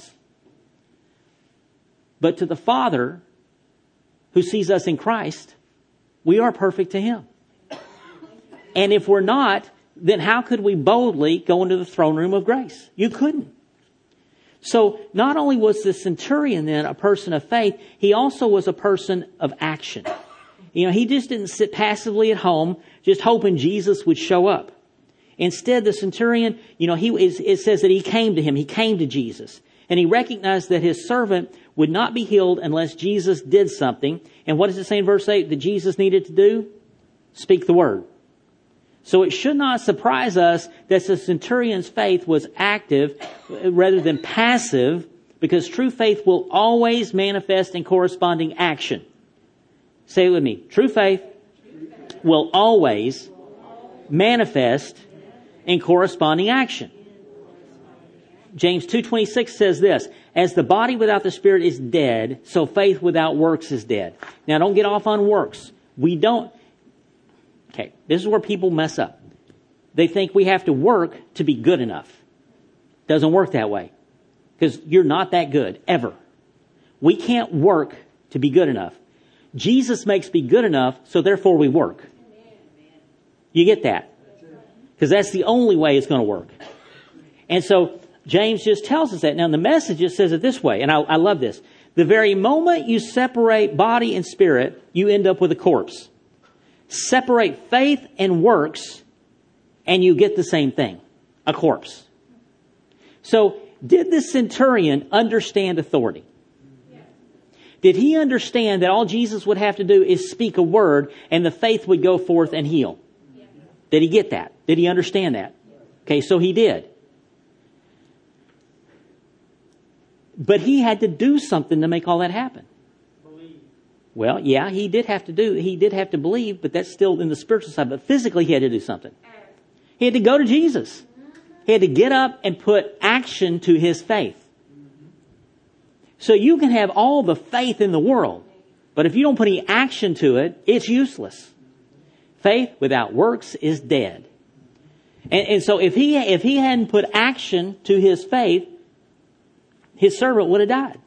But to the Father, who sees us in Christ, we are perfect to Him. And if we're not, then how could we boldly go into the throne room of grace? You couldn't. So not only was the centurion then a person of faith, he also was a person of action. You know, he just didn't sit passively at home just hoping Jesus would show up. Instead, the centurion, you know, he it says that he came to him. He came to Jesus. And he recognized that his servant would not be healed unless Jesus did something. And what does it say in verse eight that Jesus needed to do? Speak the word. So it should not surprise us that the centurion's faith was active rather than passive, because true faith will always manifest in corresponding action. Say it with me. True faith will always manifest in corresponding action. James two twenty-six says this, as the body without the Spirit is dead, so faith without works is dead. Now don't get off on works. We don't, okay, this is where people mess up. They think we have to work to be good enough. Doesn't work that way. Because you're not that good, ever. We can't work to be good enough. Jesus makes me good enough, so therefore we work. You get that? Because that's the only way it's going to work. And so James just tells us that. Now, in the Message, it says it this way, and I, I love this. The very moment you separate body and spirit, you end up with a corpse. Separate faith and works, and you get the same thing, a corpse. So, did the centurion understand authority? Yes. Did he understand that all Jesus would have to do is speak a word, and the faith would go forth and heal? Yes. Did he get that? Did he understand that? Yes. Okay, so he did. But he had to do something to make all that happen. Believe. Well, yeah, he did have to do, he did have to believe, but that's still in the spiritual side. But physically, he had to do something. He had to go to Jesus. He had to get up and put action to his faith. So you can have all the faith in the world, but if you don't put any action to it, it's useless. Faith without works is dead. And, and so if he, if he hadn't put action to his faith, his servant would have died.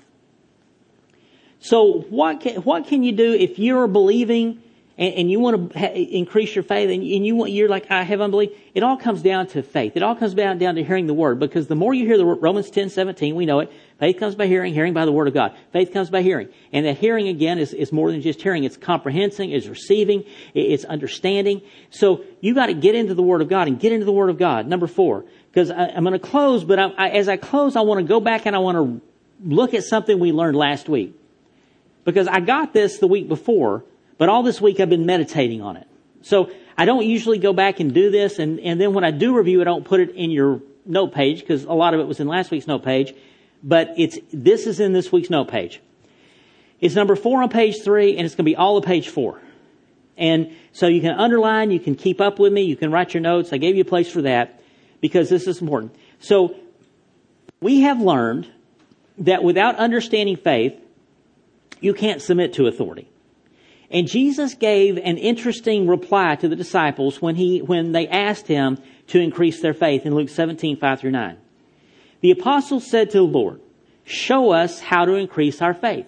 So what can, what can you do if you're believing and, and you want to ha- increase your faith and, and you want, you're like, I have unbelief? It all comes down to faith. It all comes down, down to hearing the word, because the more you hear the word, Romans ten seventeen, we know it. Faith comes by hearing, hearing by the word of God. Faith comes by hearing. And that hearing, again, is, is more than just hearing. It's comprehending, it's receiving, it's understanding. So you got to get into the word of God and get into the word of God. Number four. Because I'm going to close, but I, I, as I close, I want to go back and I want to look at something we learned last week. Because I got this the week before, but all this week I've been meditating on it. So I don't usually go back and do this, and, and then when I do review it, I don't put it in your note page, because a lot of it was in last week's note page, but it's this is in this week's note page. It's number four on page three, and it's going to be all of page four. And so you can underline, you can keep up with me, you can write your notes. I gave you a place for that, because this is important. So we have learned that without understanding faith, you can't submit to authority. And Jesus gave an interesting reply to the disciples when he when they asked him to increase their faith in Luke seventeen, five through nine. The apostles said to the Lord, "Show us how to increase our faith."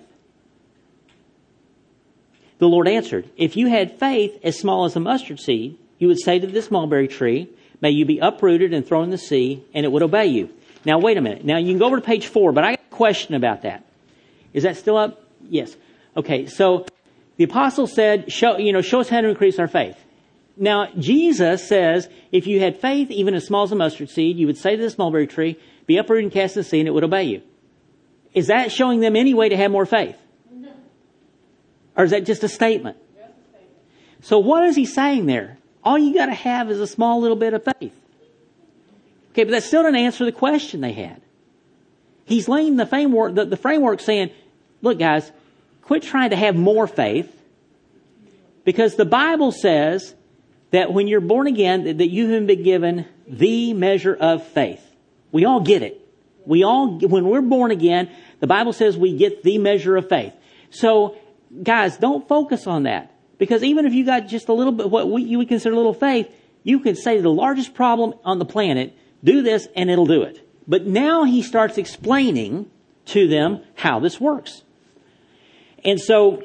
The Lord answered, "If you had faith as small as a mustard seed, you would say to this mulberry tree, 'May you be uprooted and thrown in the sea,' and it would obey you." Now, wait a minute. Now, you can go over to page four, but I got a question about that. Is that still up? Yes. Okay, so the apostle said, show, you know, show us how to increase our faith. Now, Jesus says, if you had faith even as small as a mustard seed, you would say to this mulberry tree, "Be uprooted and cast in the sea," and it would obey you. Is that showing them any way to have more faith? No. Or is that just a statement? Just a statement. So what is he saying there? All you got to have is a small little bit of faith. Okay, but that still doesn't answer the question they had. He's laying the framework, the, the framework saying, look guys, quit trying to have more faith, because the Bible says that when you're born again, that, that you have been given the measure of faith. We all get it. We all, when we're born again, the Bible says we get the measure of faith. So guys, don't focus on that. Because even if you got just a little bit, what we, you would consider a little faith, you could say the largest problem on the planet, do this and it'll do it. But now he starts explaining to them how this works. And so,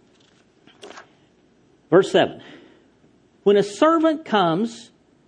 verse seven. When a servant comes,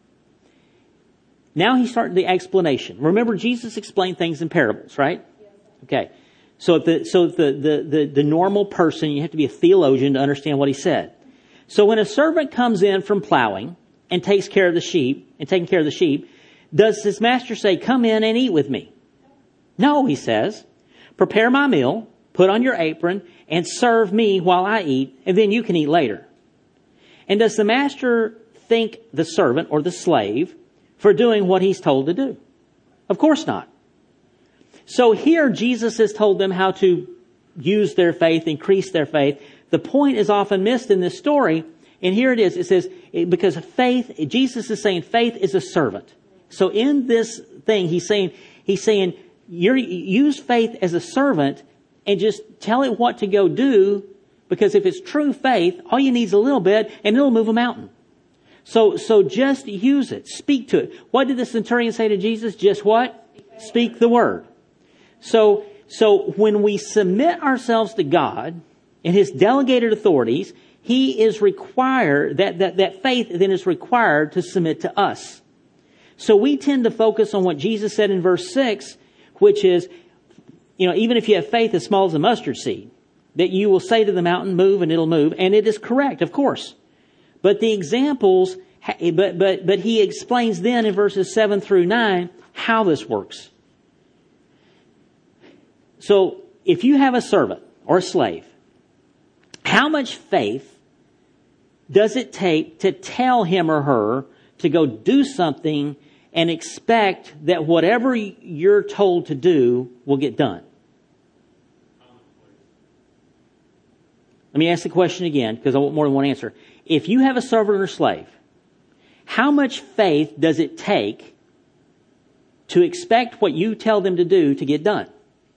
now he starts the explanation. Remember, Jesus explained things in parables, right? Okay. So if the, so if the, the, the, the normal person, you have to be a theologian to understand what he said. So when a servant comes in from plowing and takes care of the sheep, and taking care of the sheep, does his master say, "Come in and eat with me"? No, he says, "Prepare my meal, put on your apron, and serve me while I eat, and then you can eat later." And does the master thank the servant or the slave for doing what he's told to do? Of course not. So here Jesus has told them how to use their faith, increase their faith. The point is often missed in this story. And here it is. It says, because faith, Jesus is saying faith is a servant. So in this thing, he's saying, he's saying, you're, use faith as a servant and just tell it what to go do. Because if it's true faith, all you need is a little bit and it'll move a mountain. So, so just use it. Speak to it. What did the centurion say to Jesus? Just what? Speak the word. So, so when we submit ourselves to God and his delegated authorities, he is required, that, that, that faith then is required to submit to us. So we tend to focus on what Jesus said in verse six, which is, you know, even if you have faith as small as a mustard seed, that you will say to the mountain, move, and it'll move. And it is correct, of course. But the examples, but, but, but he explains then in verses seven through nine how this works. So if you have a servant or a slave, how much faith does it take to tell him or her to go do something and expect that whatever you're told to do will get done? Let me ask the question again, because I want more than one answer. If you have a servant or slave, how much faith does it take to expect what you tell them to do to get done?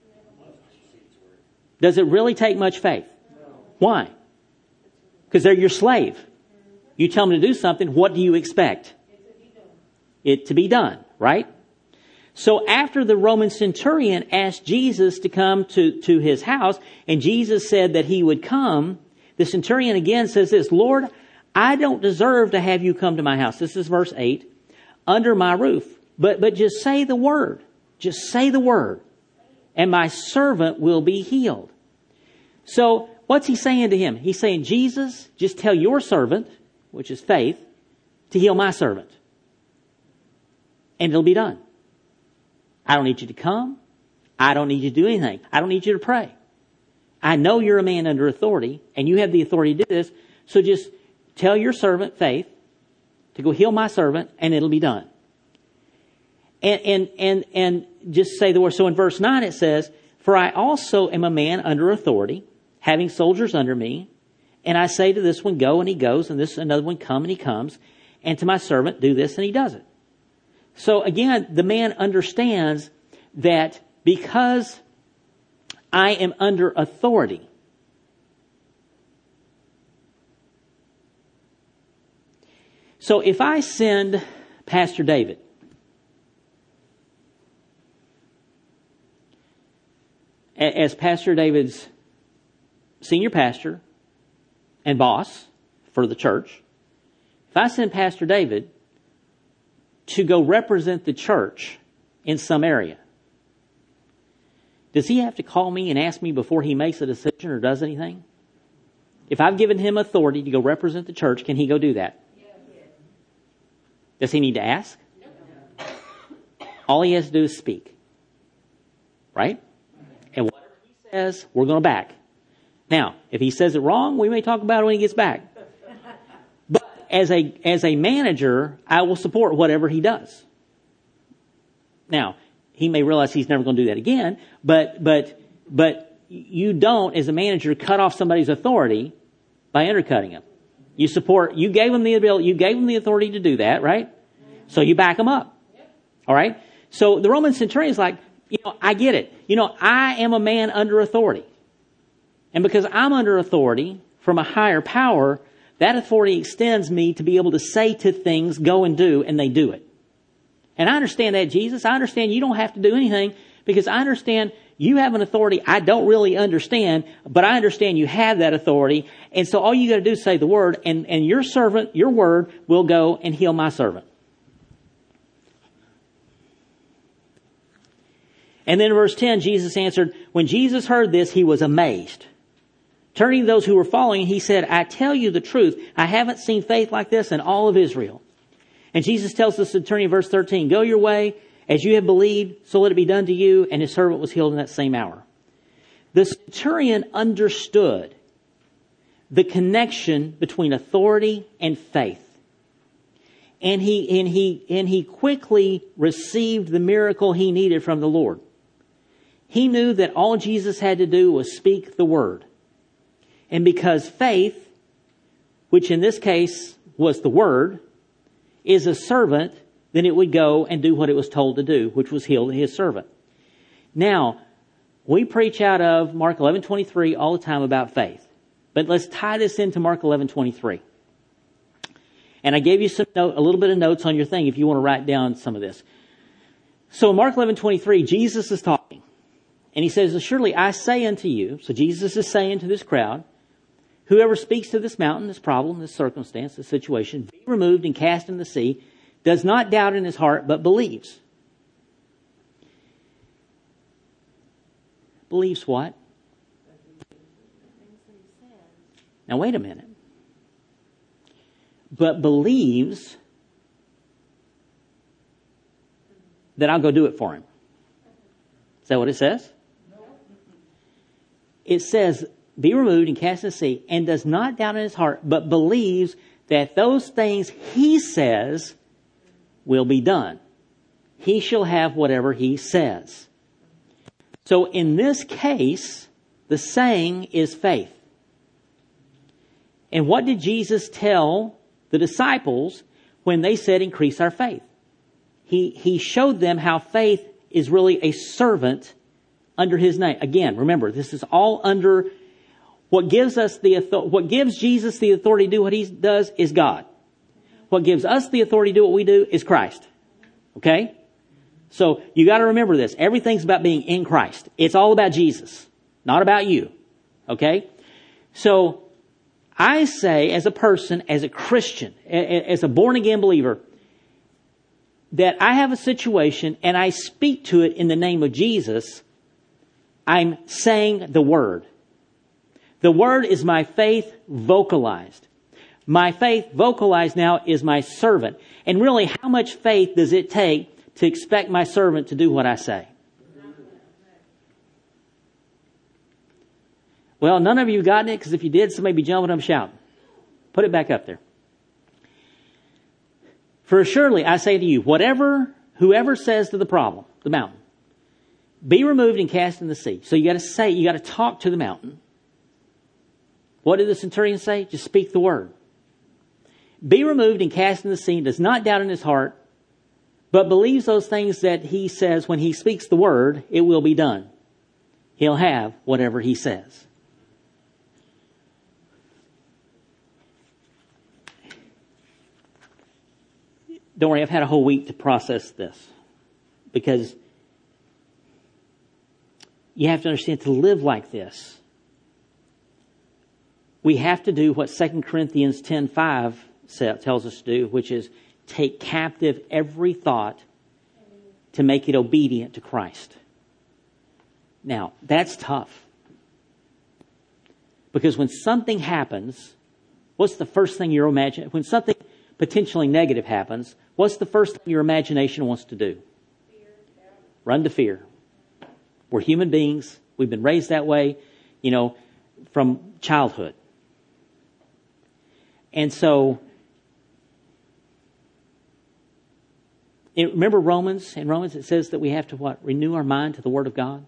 Does it really take much faith? Why? Because they're your slave. You tell them to do something, what do you expect? It to be done, right? So after the Roman centurion asked Jesus to come to, to his house, and Jesus said that he would come, the centurion again says this, Lord, I don't deserve to have you come to my house. This is verse eight. Under my roof. But, but just say the word. Just say the word. And my servant will be healed. So what's he saying to him? He's saying, Jesus, just tell your servant, which is faith, to heal my servant. And it'll be done. I don't need you to come. I don't need you to do anything. I don't need you to pray. I know you're a man under authority, and you have the authority to do this. So just tell your servant, faith, to go heal my servant, and it'll be done. And, and, and, and just say the word. So in verse nine it says, for I also am a man under authority, having soldiers under me. And I say to this one, go, and he goes, and this another one, come, and he comes. And to my servant, do this, and he does it. So again, the man understands that because I am under authority, so if I send Pastor David as Pastor David's senior pastor and boss for the church, if I send Pastor David to go represent the church in some area, does he have to call me and ask me before he makes a decision or does anything? If I've given him authority to go represent the church, can he go do that? Does he need to ask? All he has to do is speak. Right? And whatever he says, we're going to back. Now, if he says it wrong, we may talk about it when he gets back. But as a, as a manager, I will support whatever he does. Now, he may realize he's never going to do that again, but, but, but you don't, as a manager, cut off somebody's authority by undercutting him. You support, you gave him the ability, you gave him the authority to do that, right? So you back him up. All right? So the Roman centurion is like, you know, I get it. You know, I am a man under authority. And because I'm under authority from a higher power, that authority extends me to be able to say to things, go and do, and they do it. And I understand that, Jesus. I understand you don't have to do anything because I understand you have an authority I don't really understand, but I understand you have that authority. And so all you got to do is say the word, and, and your servant, your word, will go and heal my servant. And then in verse ten, Jesus answered, when Jesus heard this, he was amazed. Turning to those who were following, he said, I tell you the truth, I haven't seen faith like this in all of Israel. And Jesus tells the centurion in verse thirteen, go your way, as you have believed, so let it be done to you. And his servant was healed in that same hour. The centurion understood the connection between authority and faith. And he, and he, and he quickly received the miracle he needed from the Lord. He knew that all Jesus had to do was speak the word. And because faith, which in this case was the word, is a servant, then it would go and do what it was told to do, which was heal his servant. Now, we preach out of Mark eleven twenty-three all the time about faith. But let's tie this into Mark eleven twenty-three. And I gave you some note, a little bit of notes on your thing if you want to write down some of this. So in Mark eleven twenty-three, Jesus is talking. And he says, surely I say unto you, so Jesus is saying to this crowd, whoever speaks to this mountain, this problem, this circumstance, this situation, be removed and cast in the sea. does not doubt in his heart, but believes. Believes what? Now wait a minute. But believes that I'll go do it for him. Is that what it says? It says, be removed and cast in the sea, and does not doubt in his heart, but believes that those things he says will be done. He shall have whatever he says. So in this case, the saying is faith. And what did Jesus tell the disciples when they said increase our faith? He, he showed them how faith is really a servant under his name. Again, remember, this is all under what gives us the what gives Jesus the authority to do what he does is God. What gives us the authority to do what we do is Christ. Okay? So you got to remember this. Everything's about being in Christ. It's all about Jesus, not about you. Okay? So I say as a person, as a Christian, as a born again believer, that I have a situation and I speak to it in the name of Jesus, I'm saying the word. The word is my faith vocalized. My faith vocalized now is my servant. And really, how much faith does it take to expect my servant to do what I say? Well, none of you have gotten it, because if you did, somebody be jumping up shouting. Put it back up there. For surely I say to you, whatever, whoever says to the problem, the mountain, be removed and cast in the sea. So you got to say, you got to talk to the mountain. What did the centurion say? Just speak the word. Be removed and cast in the sea, does not doubt in his heart, but believes those things that he says when he speaks the word, it will be done. He'll have whatever he says. Don't worry, I've had a whole week to process this, because you have to understand, to live like this, we have to do what Second Corinthians ten five tells us to do, which is take captive every thought to make it obedient to Christ. Now, that's tough. Because when something happens, what's the first thing you're imagining? When something potentially negative happens, what's the first thing your imagination wants to do? Fear. Run to fear. We're human beings. We've been raised that way, you know, from childhood. And so, it, remember Romans? In Romans it says that we have to what? Renew our mind to the Word of God.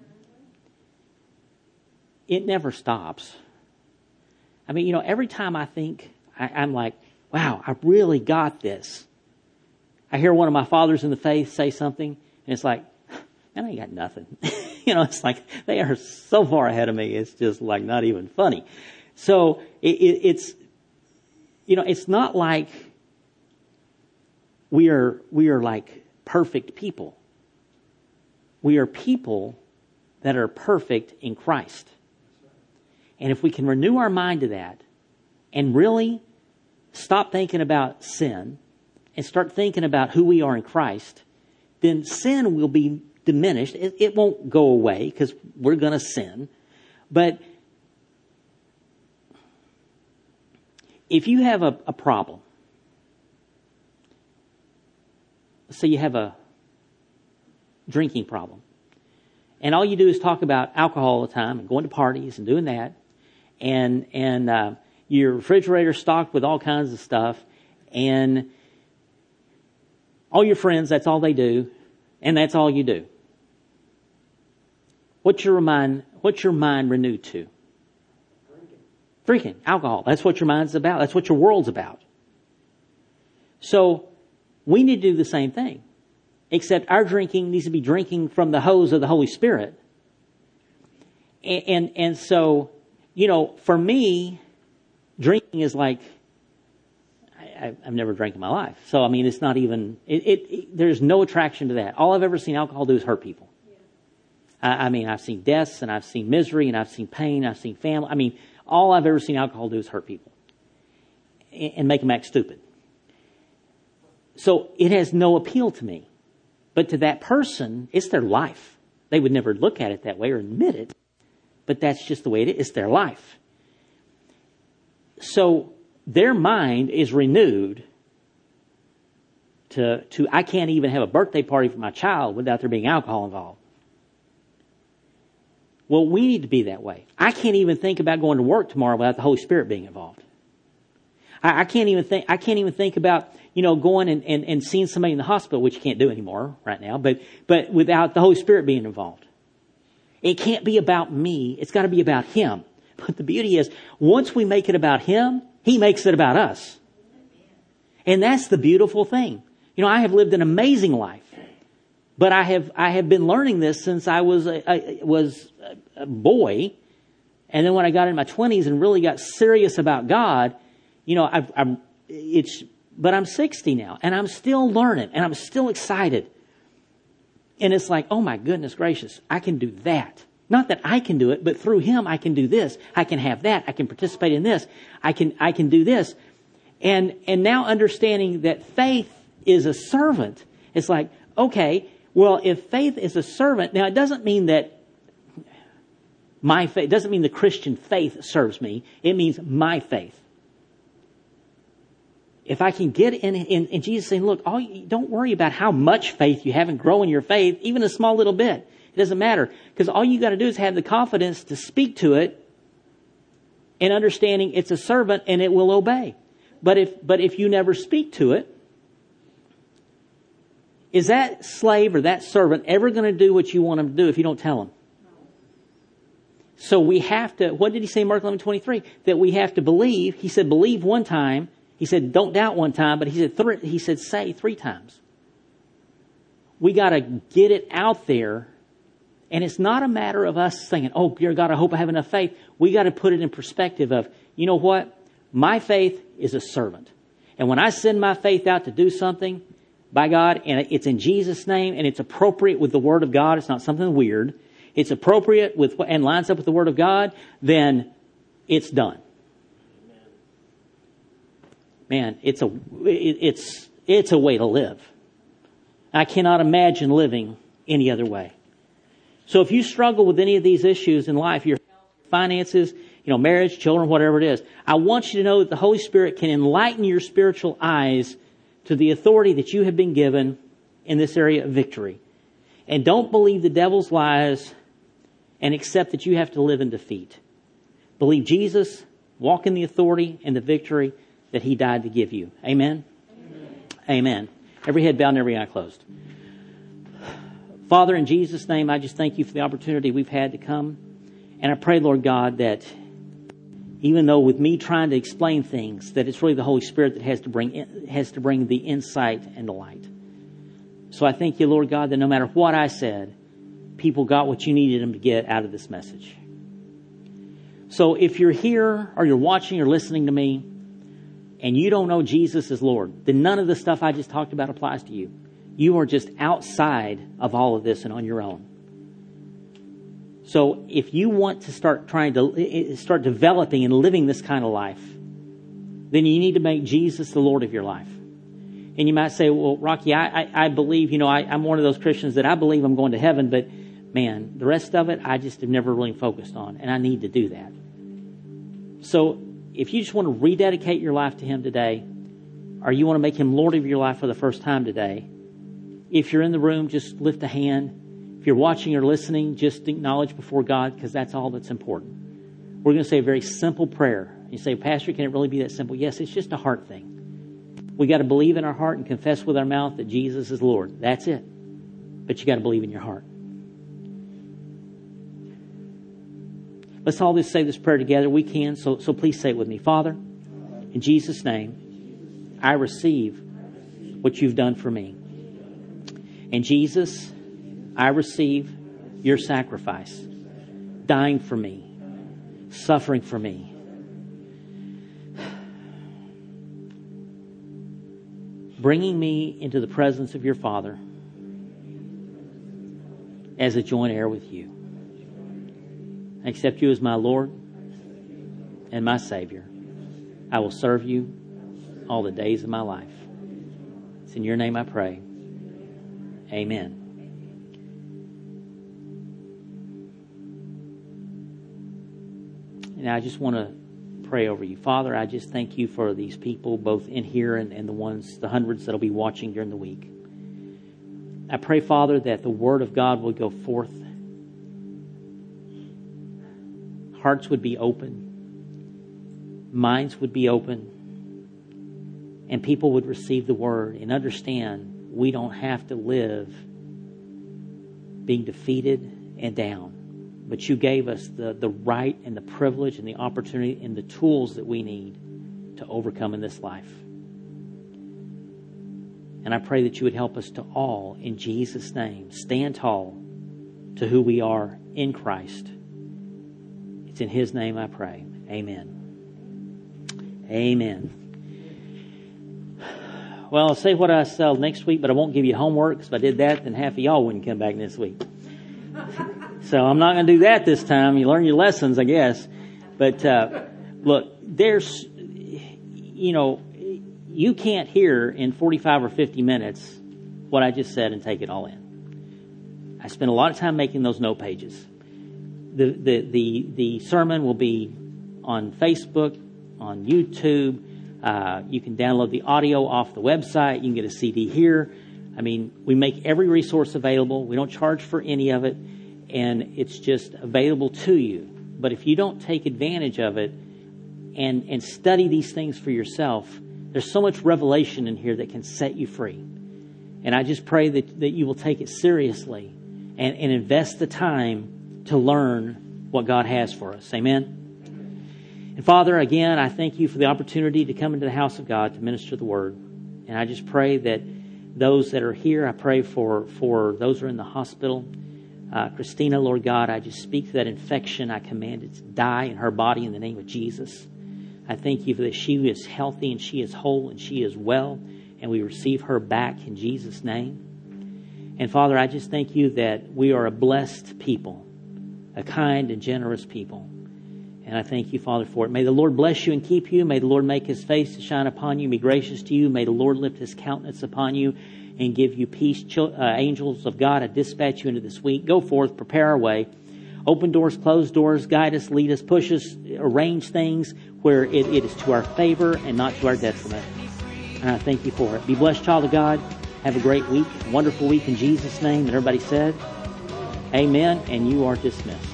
It never stops. I mean, you know, every time I think, I, I'm like, wow, I really got this. I hear one of my fathers in the faith say something, and it's like, man, I ain't got nothing. You know, it's like, they are so far ahead of me, it's just like not even funny. So, it, it, it's, you know, it's not like we are, we are like perfect people. We are people that are perfect in Christ. And if we can renew our mind to that and really stop thinking about sin and start thinking about who we are in Christ, then sin will be diminished. It, it won't go away because we're going to sin. But if you have a, a problem, say you have a drinking problem, and all you do is talk about alcohol all the time and going to parties and doing that, and and uh, your refrigerator's stocked with all kinds of stuff, and all your friends, that's all they do, and that's all you do. What's your mind? What's your mind renewed to? Drinking. Drinking, alcohol. That's what your mind's about. That's what your world's about. So we need to do the same thing, except our drinking needs to be drinking from the hose of the Holy Spirit. And and, and so, you know, for me, drinking is like, I, I've never drank in my life. So, I mean, it's not even, it, it, it, there's no attraction to that. All I've ever seen alcohol do is hurt people. Yeah. I, I mean, I've seen deaths, and I've seen misery, and I've seen pain, I've seen family. I mean, all I've ever seen alcohol do is hurt people and, and make them act stupid. So it has no appeal to me. But to that person, it's their life. They would never look at it that way or admit it. But that's just the way it is. It's their life. So their mind is renewed to, to, I can't even have a birthday party for my child without there being alcohol involved. Well, we need to be that way. I can't even think about going to work tomorrow without the Holy Spirit being involved. I, I can't even think, I can't even think about, you know, going and, and, and seeing somebody in the hospital, which you can't do anymore right now, but, but without the Holy Spirit being involved. It can't be about me. It's got to be about Him. But the beauty is, once we make it about Him, He makes it about us. And that's the beautiful thing. You know, I have lived an amazing life. But I have, I have been learning this since I was a, a, was a boy. And then when I got in my twenties and really got serious about God, you know, I've, I'm, it's, but I'm sixty now and I'm still learning and I'm still excited. And it's like, oh my goodness gracious, I can do that. Not that I can do it, but through Him I can do this. I can have that. I can participate in this. I can, I can do this. And, and now understanding that faith is a servant, it's like, okay, well, if faith is a servant, now it doesn't mean that my faith, it doesn't mean the Christian faith serves me. It means my faith. If I can get in, in, in Jesus saying, look, all you, don't worry about how much faith you have and grow in your faith, even a small little bit. It doesn't matter. Because all you got to do is have the confidence to speak to it and understanding it's a servant and it will obey. But if, but if you never speak to it, is that slave or that servant ever going to do what you want him to do if you don't tell him? So we have to, what did He say in Mark eleven twenty-three? That we have to believe. He said, believe one time. He said, don't doubt one time, but he said, th- he said, say three times. We got to get it out there. And it's not a matter of us saying, oh, dear God, I hope I have enough faith. We got to put it in perspective of, you know what? My faith is a servant. And when I send my faith out to do something, by God, and it's in Jesus' name, and it's appropriate with the Word of God, it's not something weird, it's appropriate with and lines up with the Word of God, then it's done. Man, it's a it's it's a way to live. I cannot imagine living any other way. So if you struggle with any of these issues in life, your finances, you know, marriage, children, whatever it is, I want you to know that the Holy Spirit can enlighten your spiritual eyes to the authority that you have been given in this area of victory. And don't believe the devil's lies and accept that you have to live in defeat. Believe Jesus, walk in the authority and the victory that He died to give you. Amen? Amen. Amen. Every head bowed and every eye closed. Father, in Jesus' name, I just thank You for the opportunity we've had to come. And I pray, Lord God, that even though with me trying to explain things, that it's really the Holy Spirit that has to bring in, has to bring the insight and the light. So I thank You, Lord God, that no matter what I said, people got what You needed them to get out of this message. So if you're here or you're watching or listening to me and you don't know Jesus as Lord, then none of the stuff I just talked about applies to you. You are just outside of all of this and on your own. So if you want to start trying to start developing and living this kind of life, then you need to make Jesus the Lord of your life. And you might say, well, Rocky, I, I, I believe, you know, I, I'm one of those Christians that I believe I'm going to heaven, but man, the rest of it, I just have never really focused on, and I need to do that. So if you just want to rededicate your life to Him today, or you want to make Him Lord of your life for the first time today, if you're in the room, just lift a hand. If you're watching or listening, just acknowledge before God, because that's all that's important. We're going to say a very simple prayer. You say, Pastor, can it really be that simple? Yes, it's just a heart thing. We got to believe in our heart and confess with our mouth that Jesus is Lord. That's it. But you got to believe in your heart. Let's all just say this prayer together. We can, so, so please say it with me. Father, in Jesus' name, I receive what You've done for me. And Jesus, I receive Your sacrifice, dying for me, suffering for me. Bringing me into the presence of Your Father as a joint heir with You. I accept You as my Lord and my Savior. I will serve You all the days of my life. It's It's in your name I pray. Amen. And I just want to pray over you. Father, I just thank you for these people, both in here and, and the ones, the hundreds that'll be watching during the week. I pray, Father, that the Word of God will go forth. Hearts would be open. Minds would be open. And people would receive the Word and understand we don't have to live being defeated and down. But you gave us the, the right and the privilege and the opportunity and the tools that we need to overcome in this life. And I pray that you would help us to all, in Jesus' name, stand tall to who we are in Christ. It's in His name I pray. Amen. Amen. Well, I'll say what I sell next week, but I won't give you homework, because if I did that, then half of y'all wouldn't come back this week. So I'm not going to do that this time. You learn your lessons, I guess. But uh, look, there's, you know, you can't hear in forty-five or fifty minutes what I just said and take it all in. I spent a lot of time making those note pages. The the the, the sermon will be on Facebook, on YouTube. Uh, you can download the audio off the website. You can get a C D here. I mean, we make every resource available. We don't charge for any of it. And it's just available to you. But if you don't take advantage of it and, and study these things for yourself, there's so much revelation in here that can set you free. And I just pray that, that you will take it seriously and, and invest the time to learn what God has for us. Amen? And Father, again, I thank you for the opportunity to come into the house of God to minister the word. And I just pray that those that are here, I pray for, for those who are in the hospital. Uh, Christina, Lord God, I just speak to that infection. I command it to die in her body in the name of Jesus. I thank you for that she is healthy and she is whole and she is well. And we receive her back in Jesus' name. And Father, I just thank you that we are a blessed people, a kind and generous people. And I thank you, Father, for it. May the Lord bless you and keep you. May the Lord make His face to shine upon you, be gracious to you. May the Lord lift His countenance upon you and give you peace. Uh, angels of God, I dispatch you into this week. Go forth, prepare our way. Open doors, close doors, guide us, lead us, push us, arrange things where it, it is to our favor and not to our detriment. And I thank you for it. Be blessed, child of God. Have a great week, wonderful week in Jesus' name. And everybody said, amen, and you are dismissed.